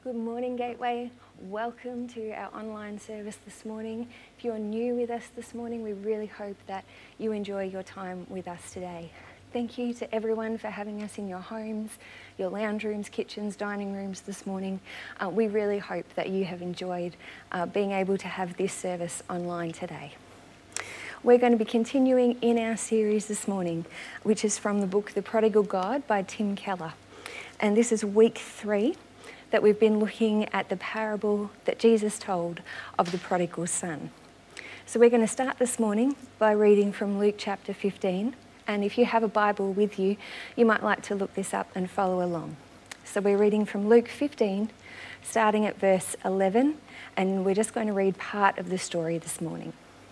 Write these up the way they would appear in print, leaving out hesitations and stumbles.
Good morning, Gateway. Welcome to our online service this morning. If you're new with us this morning, we really hope that you enjoy your time with us today. Thank you to everyone for having us in your homes, your lounge rooms, kitchens, dining rooms this morning. We really hope that you have enjoyed being able to have this service online today. We're going to be continuing in our series this morning, which is from the book The Prodigal God by Tim Keller. And this is week 3 that we've been looking at the parable that Jesus told of the prodigal son. So we're going to start this morning by reading from Luke chapter 15. And if you have a Bible with you, you might like to look this up and follow along. So we're reading from Luke 15, starting at verse 11, and we're just going to read part of the story this morning.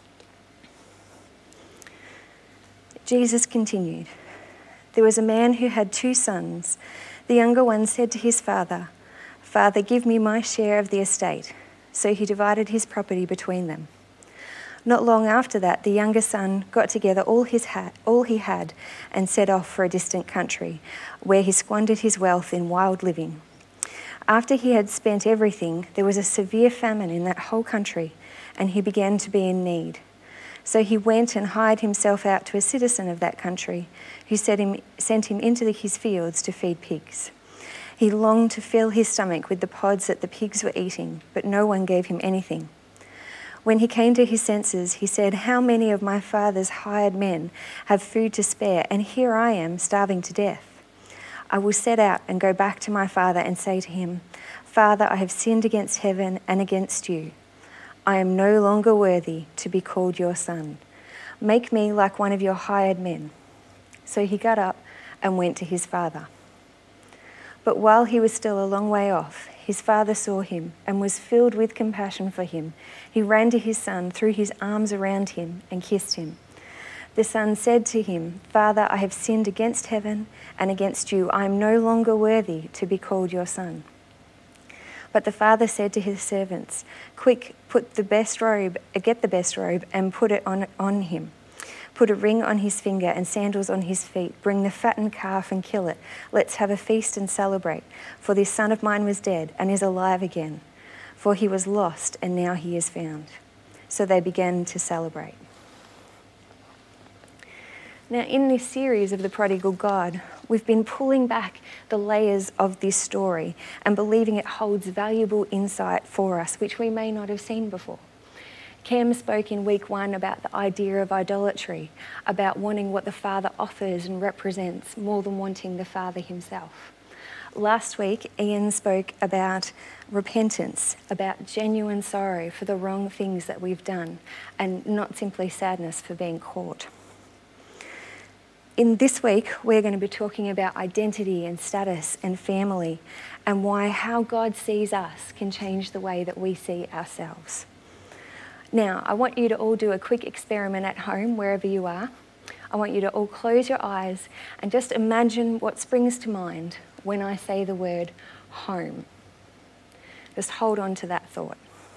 Jesus continued, "There was a man who had 2 sons. The younger one said to his father, 'Father, give me my share of the estate.' So he divided his property between them. Not long after that, the younger son got together all he had and set off for a distant country, where he squandered his wealth in wild living. After he had spent everything, there was a severe famine in that whole country, and he began to be in need. So he went and hired himself out to a citizen of that country, who sent him into his fields to feed pigs. He longed to fill his stomach with the pods that the pigs were eating, but no one gave him anything. When he came to his senses, he said, 'How many of my father's hired men have food to spare, and here I am starving to death? I will set out and go back to my father and say to him, Father, I have sinned against heaven and against you. I am no longer worthy to be called your son. Make me like one of your hired men.' So he got up and went to his father. But while he was still a long way off, his father saw him and was filled with compassion for him. He ran to his son, threw his arms around him, and kissed him. The son said to him, 'Father, I have sinned against heaven and against you. I am no longer worthy to be called your son.' But the father said to his servants, 'Quick, get the best robe and put it on him. Put a ring on his finger and sandals on his feet. Bring the fattened calf and kill it. Let's have a feast and celebrate. For this son of mine was dead and is alive again. For he was lost and now he is found.' So they began to celebrate." Now, in this series of the Prodigal God, we've been pulling back the layers of this story and believing it holds valuable insight for us, which we may not have seen before. Cam spoke in week 1 about the idea of idolatry, about wanting what the Father offers and represents more than wanting the Father himself. Last week, Ian spoke about repentance, about genuine sorrow for the wrong things that we've done, and not simply sadness for being caught. In this week, we're going to be talking about identity and status and family, and why how God sees us can change the way that we see ourselves. Now, I want you to all do a quick experiment at home, wherever you are. I want you to all close your eyes and just imagine what springs to mind when I say the word home. Just hold on to that thought.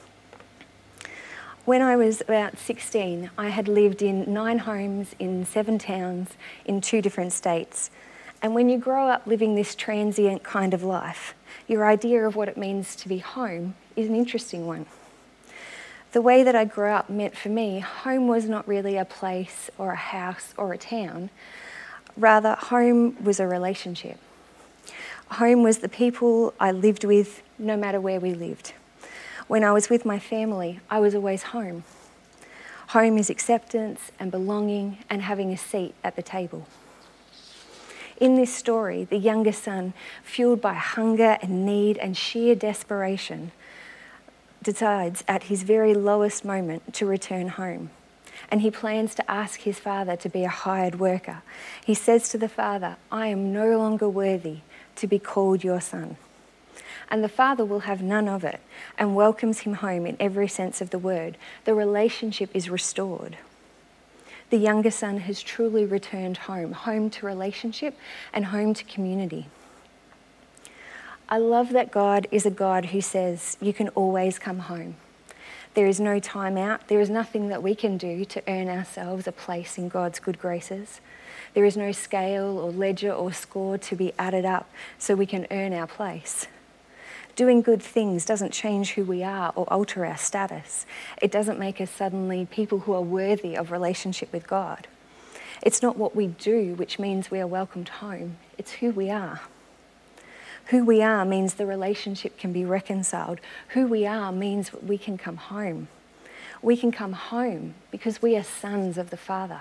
When I was about 16, I had lived in 9 homes in 7 towns in 2 different states. And when you grow up living this transient kind of life, your idea of what it means to be home is an interesting one. The way that I grew up meant for me, home was not really a place or a house or a town. Rather, home was a relationship. Home was the people I lived with, no matter where we lived. When I was with my family, I was always home. Home is acceptance and belonging and having a seat at the table. In this story, the younger son, fueled by hunger and need and sheer desperation, decides at his very lowest moment to return home. And he plans to ask his father to be a hired worker. He says to the father, "I am no longer worthy to be called your son." And the father will have none of it and welcomes him home in every sense of the word. The relationship is restored. The younger son has truly returned home, home to relationship and home to community. I love that God is a God who says you can always come home. There is no time out. There is nothing that we can do to earn ourselves a place in God's good graces. There is no scale or ledger or score to be added up so we can earn our place. Doing good things doesn't change who we are or alter our status. It doesn't make us suddenly people who are worthy of relationship with God. It's not what we do which means we are welcomed home. It's who we are. Who we are means the relationship can be reconciled. Who we are means we can come home. We can come home because we are sons of the Father.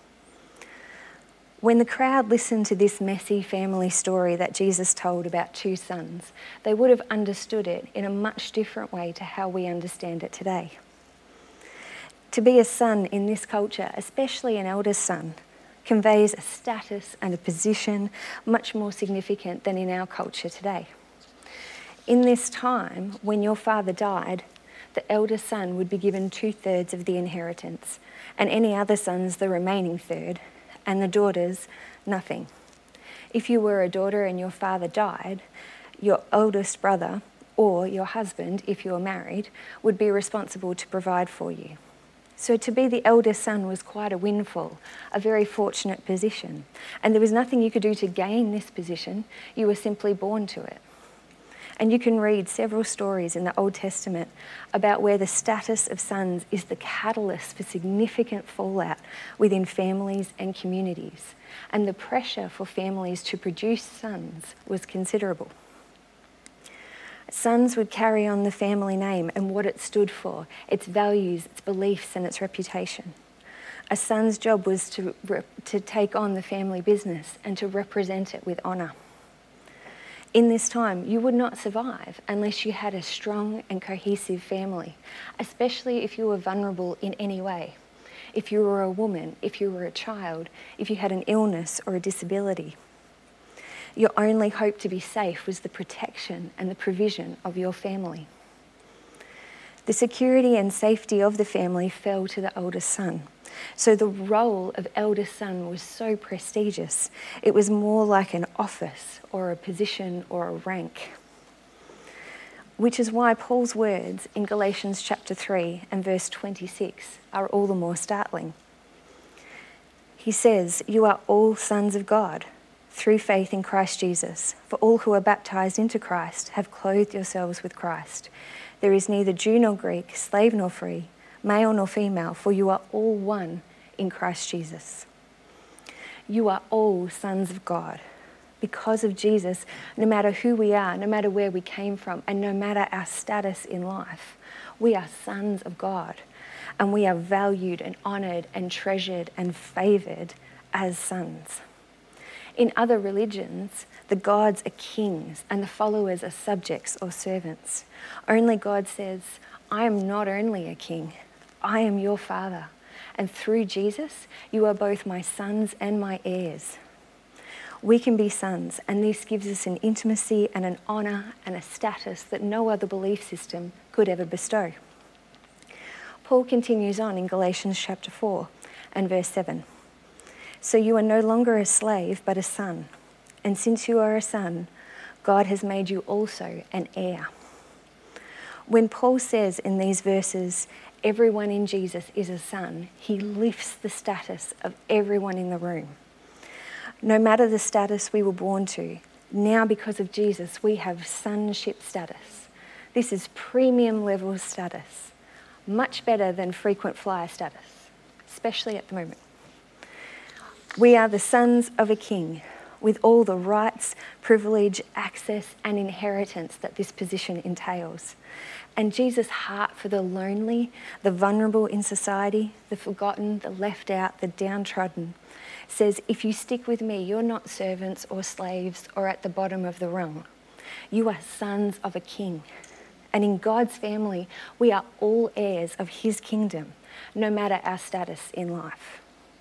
When the crowd listened to this messy family story that Jesus told about two sons, they would have understood it in a much different way to how we understand it today. To be a son in this culture, especially an eldest son, conveys a status and a position much more significant than in our culture today. In this time, when your father died, the eldest son would be given 2/3 of the inheritance, and any other sons the remaining third, and the daughters, nothing. If you were a daughter and your father died, your oldest brother or your husband, if you were married, would be responsible to provide for you. So to be the eldest son was quite a windfall, a very fortunate position. And there was nothing you could do to gain this position. You were simply born to it. And you can read several stories in the Old Testament about where the status of sons is the catalyst for significant fallout within families and communities. And the pressure for families to produce sons was considerable. Sons would carry on the family name and what it stood for, its values, its beliefs, and its reputation. A son's job was to take on the family business and to represent it with honour. In this time, you would not survive unless you had a strong and cohesive family, especially if you were vulnerable in any way. If you were a woman, if you were a child, if you had an illness or a disability. Your only hope to be safe was the protection and the provision of your family. The security and safety of the family fell to the oldest son. So the role of eldest son was so prestigious. It was more like an office or a position or a rank. Which is why Paul's words in Galatians chapter 3 and verse 26 are all the more startling. He says, "You are all sons of God through faith in Christ Jesus. For all who are baptized into Christ have clothed yourselves with Christ. There is neither Jew nor Greek, slave nor free, male nor female, for you are all one in Christ Jesus." You are all sons of God. Because of Jesus, no matter who we are, no matter where we came from, and no matter our status in life, we are sons of God. And we are valued and honoured and treasured and favoured as sons. In other religions, the gods are kings and the followers are subjects or servants. Only God says, "I am not only a king, I am your father. And through Jesus, you are both my sons and my heirs." We can be sons, and this gives us an intimacy and an honour and a status that no other belief system could ever bestow. Paul continues on in Galatians chapter 4 and verse 7. "So you are no longer a slave, but a son. And since you are a son, God has made you also an heir." When Paul says in these verses, everyone in Jesus is a son, he lifts the status of everyone in the room. No matter the status we were born to, now because of Jesus, we have sonship status. This is premium level status, much better than frequent flyer status, especially at the moment. We are the sons of a king with all the rights, privilege, access, and inheritance that this position entails. And Jesus' heart for the lonely, the vulnerable in society, the forgotten, the left out, the downtrodden, says, if you stick with me, you're not servants or slaves or at the bottom of the rung. You are sons of a king. And in God's family, we are all heirs of his kingdom, no matter our status in life.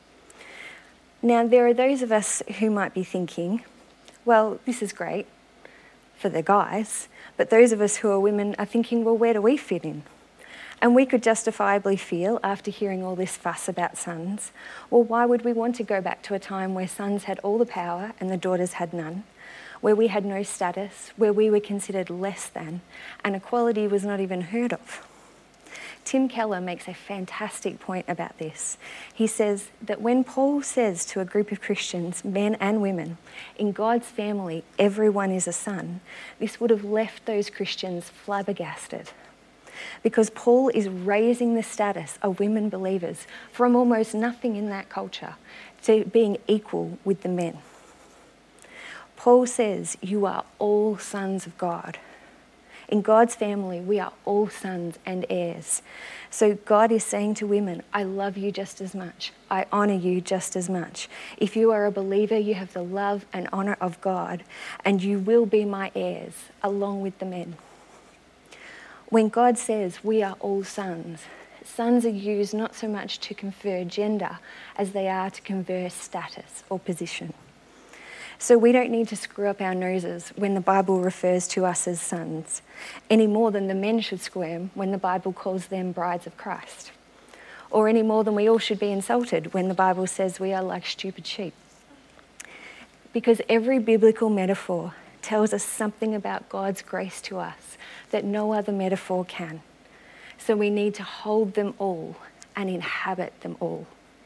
Now, there are those of us who might be thinking, well, this is great for the guys, but those of us who are women are thinking, well, where do we fit in? And we could justifiably feel, after hearing all this fuss about sons, well, why would we want to go back to a time where sons had all the power and the daughters had none, where we had no status, where we were considered less than, and equality was not even heard of? Tim Keller makes a fantastic point about this. He says that when Paul says to a group of Christians, men and women, in God's family, everyone is a son, this would have left those Christians flabbergasted. Because Paul is raising the status of women believers from almost nothing in that culture to being equal with the men. Paul says, you are all sons of God. In God's family, we are all sons and heirs. So God is saying to women, I love you just as much. I honour you just as much. If you are a believer, you have the love and honour of God, and you will be my heirs along with the men. When God says we are all sons, sons are used not so much to confer gender as they are to confer status or position. So we don't need to screw up our noses when the Bible refers to us as sons, any more than the men should squirm when the Bible calls them brides of Christ, or any more than we all should be insulted when the Bible says we are like stupid sheep. Because every biblical metaphor tells us something about God's grace to us that no other metaphor can. So we need to hold them all and inhabit them all.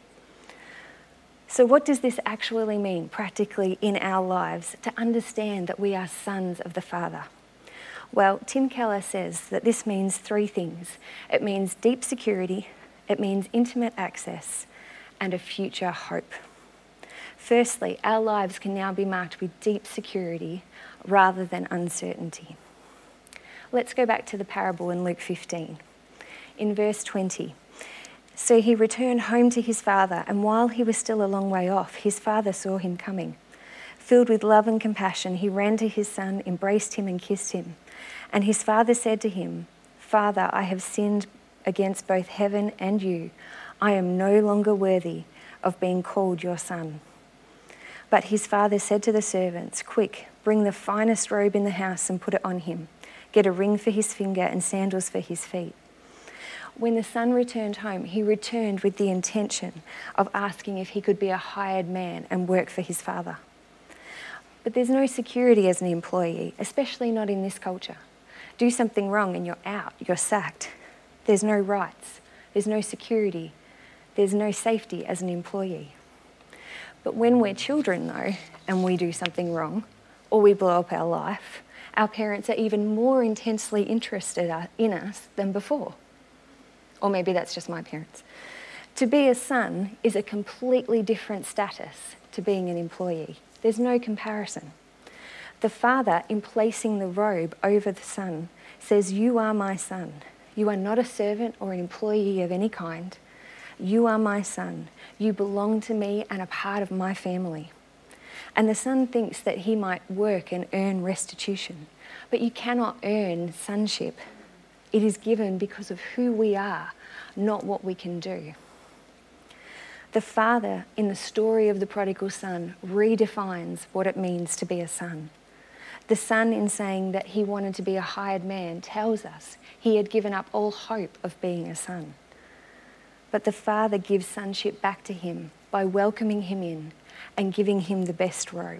So what does this actually mean practically in our lives to understand that we are sons of the Father? Well, Tim Keller says that this means three things. It means deep security, it means intimate access, and a future hope. Firstly, our lives can now be marked with deep security rather than uncertainty. Let's go back to the parable in Luke 15. In verse 20, so he returned home to his father, and while he was still a long way off, his father saw him coming. Filled with love and compassion, he ran to his son, embraced him and kissed him. And his father said to him, Father, I have sinned against both heaven and you. I am no longer worthy of being called your son. But his father said to the servants, Quick, bring the finest robe in the house and put it on him. Get a ring for his finger and sandals for his feet. When the son returned home, he returned with the intention of asking if he could be a hired man and work for his father. But there's no security as an employee, especially not in this culture. Do something wrong and you're out, you're sacked. There's no rights, there's no security, there's no safety as an employee. But when we're children though, and we do something wrong, or we blow up our life, our parents are even more intensely interested in us than before. Or maybe that's just my parents. To be a son is a completely different status to being an employee. There's no comparison. The father, in placing the robe over the son, says, You are my son. You are not a servant or an employee of any kind. You are my son. You belong to me and are part of my family. And the son thinks that he might work and earn restitution. But you cannot earn sonship. It is given because of who we are, not what we can do. The father, in the story of the prodigal son, redefines what it means to be a son. The son, in saying that he wanted to be a hired man, tells us he had given up all hope of being a son. But the father gives sonship back to him by welcoming him in and giving him the best robe.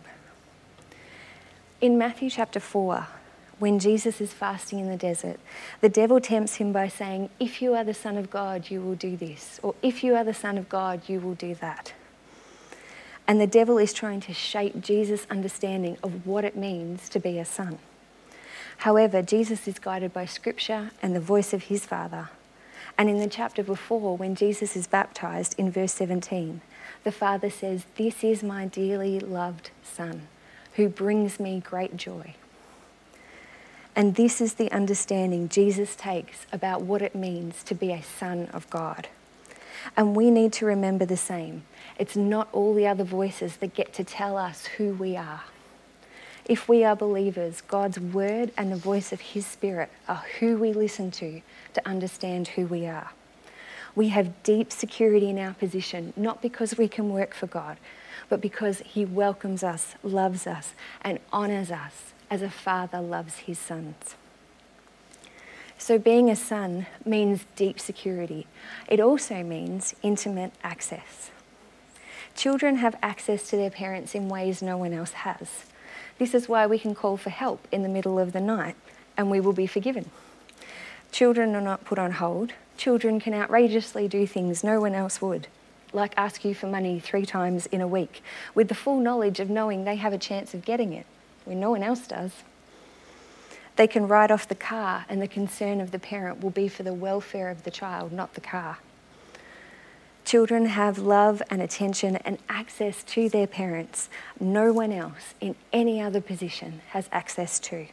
In Matthew chapter 4, when Jesus is fasting in the desert, the devil tempts him by saying, If you are the Son of God, you will do this. Or if you are the Son of God, you will do that. And the devil is trying to shape Jesus' understanding of what it means to be a son. However, Jesus is guided by Scripture and the voice of his Father. And in the chapter before, when Jesus is baptized in verse 17, the Father says, This is my dearly loved Son, who brings me great joy. And this is the understanding Jesus takes about what it means to be a son of God. And we need to remember the same. It's not all the other voices that get to tell us who we are. If we are believers, God's word and the voice of his Spirit are who we listen to understand who we are. We have deep security in our position, not because we can work for God, but because he welcomes us, loves us, and honours us as a father loves his sons. So being a son means deep security. It also means intimate access. Children have access to their parents in ways no one else has. This is why we can call for help in the middle of the night and we will be forgiven. Children are not put on hold. Children can outrageously do things no one else would, like ask you for money 3 times in a week, with the full knowledge of knowing they have a chance of getting it, when no one else does. They can write off the car, and the concern of the parent will be for the welfare of the child, not the car. Children have love and attention and access to their parents no one else in any other position has access to.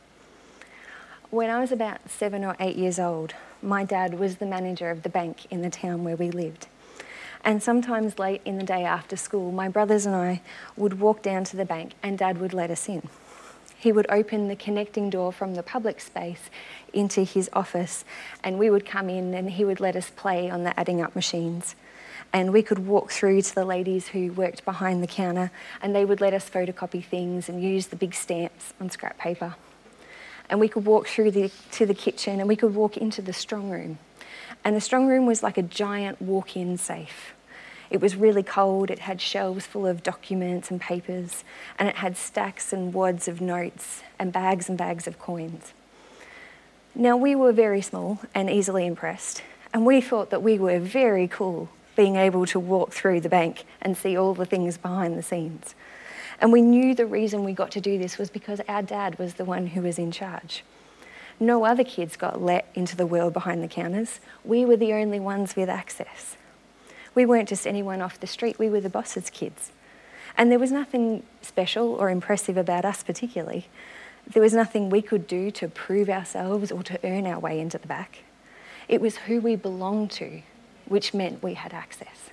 When I was about 7 or 8 years old, my dad was the manager of the bank in the town where we lived. And sometimes late in the day after school, my brothers and I would walk down to the bank and Dad would let us in. He would open the connecting door from the public space into his office, and we would come in and he would let us play on the adding up machines. And we could walk through to the ladies who worked behind the counter, and they would let us photocopy things and use the big stamps on scrap paper. And we could walk through to the kitchen, and we could walk into the strong room. And the strong room was like a giant walk-in safe. It was really cold, it had shelves full of documents and papers, and it had stacks and wads of notes and bags of coins. Now, we were very small and easily impressed, and we thought that we were very cool being able to walk through the bank and see all the things behind the scenes. And we knew the reason we got to do this was because our dad was the one who was in charge. No other kids got let into the world behind the counters. We were the only ones with access. We weren't just anyone off the street, we were the boss's kids. And there was nothing special or impressive about us particularly. There was nothing we could do to prove ourselves or to earn our way into the back. It was who we belonged to, which meant we had access.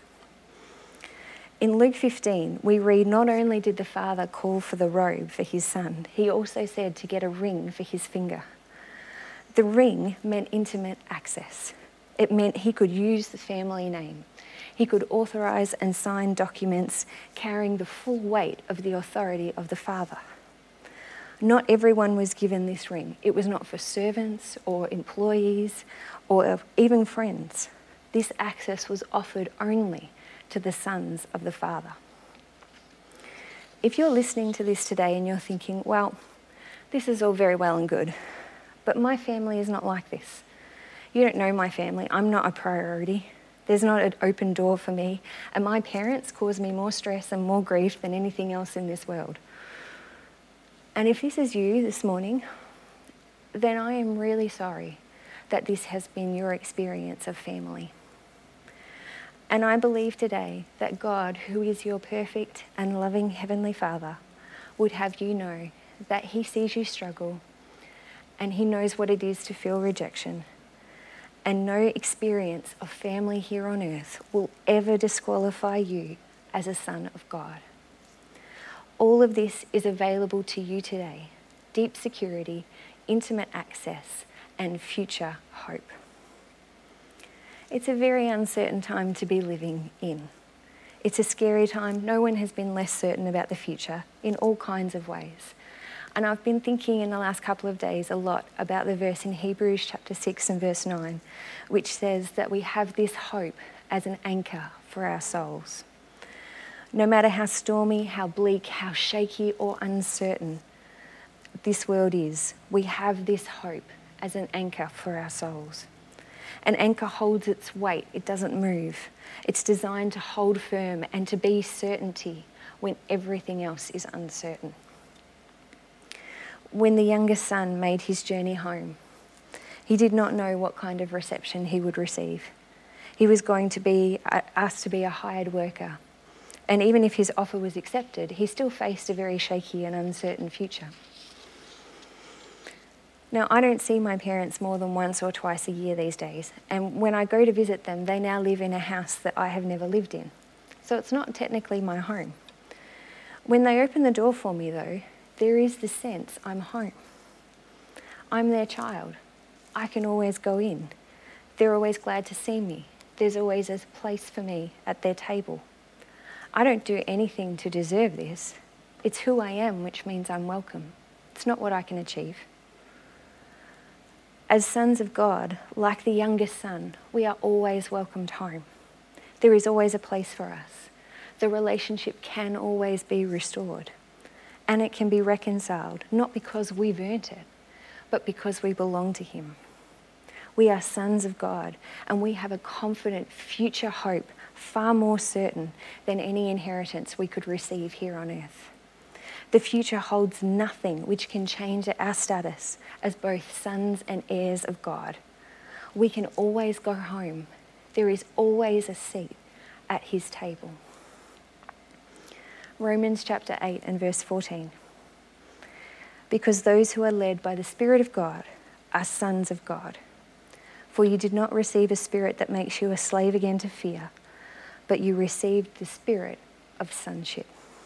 In Luke 15, we read, not only did the father call for the robe for his son, he also said to get a ring for his finger. The ring meant intimate access. It meant he could use the family name. He could authorise and sign documents carrying the full weight of the authority of the father. Not everyone was given this ring. It was not for servants or employees or even friends. This access was offered only to the sons of the Father. If you're listening to this today and you're thinking, well, this is all very well and good, but my family is not like this. You don't know my family. I'm not a priority. There's not an open door for me, and my parents cause me more stress and more grief than anything else in this world. And if this is you this morning, then I am really sorry that this has been your experience of family. And I believe today that God, who is your perfect and loving Heavenly Father, would have you know that He sees you struggle and He knows what it is to feel rejection. And no experience of family here on earth will ever disqualify you as a son of God. All of this is available to you today. Deep security, intimate access, and future hope. It's a very uncertain time to be living in. It's a scary time. No one has been less certain about the future in all kinds of ways. And I've been thinking in the last couple of days a lot about the verse in Hebrews chapter 6 and verse 9, which says that we have this hope as an anchor for our souls. No matter how stormy, how bleak, how shaky or uncertain this world is, we have this hope as an anchor for our souls. An anchor holds its weight, it doesn't move. It's designed to hold firm and to be certainty when everything else is uncertain. When the youngest son made his journey home, he did not know what kind of reception he would receive. He was going to be asked to be a hired worker. And even if his offer was accepted, he still faced a very shaky and uncertain future. Now, I don't see my parents more than once or twice a year these days, and when I go to visit them, they now live in a house that I have never lived in. So it's not technically my home. When they open the door for me, though, there is the sense I'm home. I'm their child. I can always go in. They're always glad to see me. There's always a place for me at their table. I don't do anything to deserve this. It's who I am, which means I'm welcome. It's not what I can achieve. As sons of God, like the youngest son, we are always welcomed home. There is always a place for us. The relationship can always be restored. And it can be reconciled, not because we've earned it, but because we belong to Him. We are sons of God, and we have a confident future hope, far more certain than any inheritance we could receive here on earth. The future holds nothing which can change our status as both sons and heirs of God. We can always go home. There is always a seat at his table. Romans chapter 8 and verse 14. Because those who are led by the Spirit of God are sons of God. For you did not receive a spirit that makes you a slave again to fear, but you received the spirit of sonship.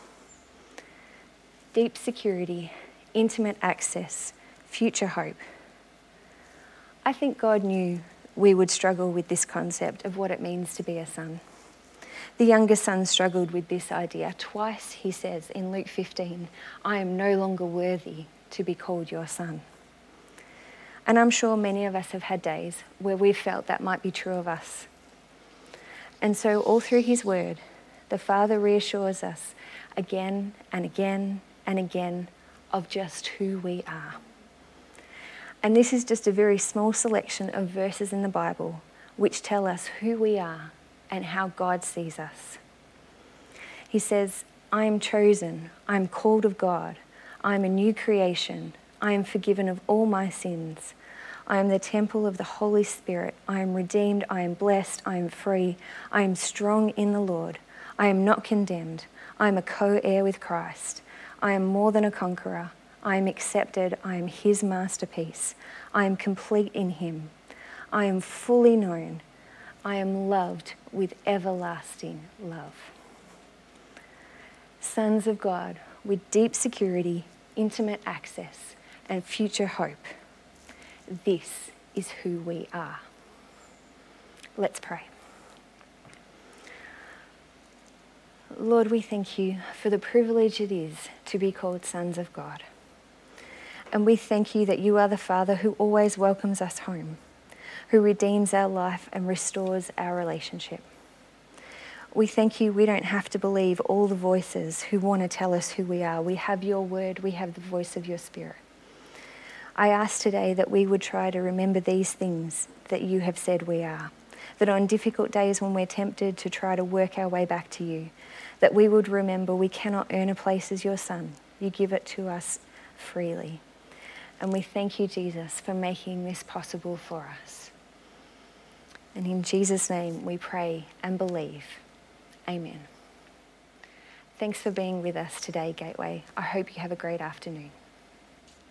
Deep security, intimate access, future hope. I think God knew we would struggle with this concept of what it means to be a son. The younger son struggled with this idea. Twice he says in Luke 15, I am no longer worthy to be called your son. And I'm sure many of us have had days where we've felt that might be true of us. And so all through his word, the Father reassures us again and again and again of just who we are. And this is just a very small selection of verses in the Bible which tell us who we are and how God sees us. He says, I am chosen, I am called of God, I am a new creation, I am forgiven of all my sins, I am the temple of the Holy Spirit, I am redeemed, I am blessed, I am free, I am strong in the Lord, I am not condemned, I am a co-heir with Christ, I am more than a conqueror, I am accepted, I am his masterpiece, I am complete in him, I am fully known, I am loved with everlasting love. Sons of God with deep security, intimate access, and future hope. This is who we are. Let's pray. Lord, we thank you for the privilege it is to be called sons of God. And we thank you that you are the Father who always welcomes us home, who redeems our life and restores our relationship. We thank you we don't have to believe all the voices who want to tell us who we are. We have your word, we have the voice of your Spirit. I ask today that we would try to remember these things that you have said we are, that on difficult days when we're tempted to try to work our way back to you, that we would remember we cannot earn a place as your son. You give it to us freely. And we thank you, Jesus, for making this possible for us. And in Jesus' name we pray and believe. Amen. Thanks for being with us today, Gateway. I hope you have a great afternoon.